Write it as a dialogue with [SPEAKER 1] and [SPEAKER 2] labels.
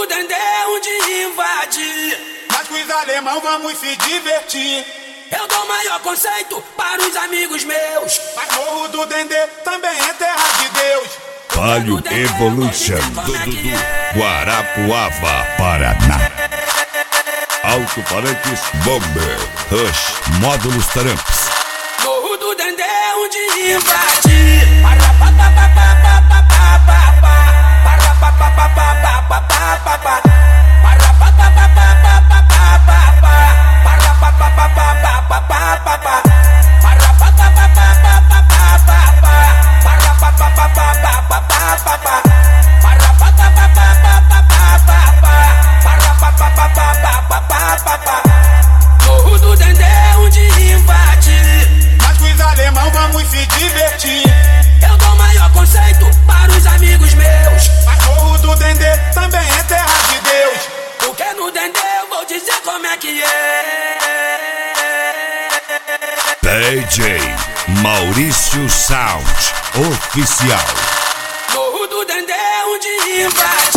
[SPEAKER 1] do Dendê onde invadir.
[SPEAKER 2] Mas com os alemão vamos se divertir.
[SPEAKER 1] Eu dou maior conceito para os amigos meus.
[SPEAKER 2] Mas Morro do Dendê também é terra de Deus.
[SPEAKER 3] Palio Evolution do Guarapuava, Paraná. Alto-falantes Bomber Rush Módulos Taramps.
[SPEAKER 1] Morro do Dendê onde invadir. Morro do Dendê onde invadir.
[SPEAKER 2] Mas com os alemão vamos se divertir.
[SPEAKER 1] Eu dou maior conceito para os amigos meus.
[SPEAKER 2] Mas Morro do Dendê também é terra de Deus.
[SPEAKER 1] Porque no Dendê eu vou dizer como é que é.
[SPEAKER 3] DJ Maurício Sound Oficial.
[SPEAKER 1] Morro do Dendê onde invade.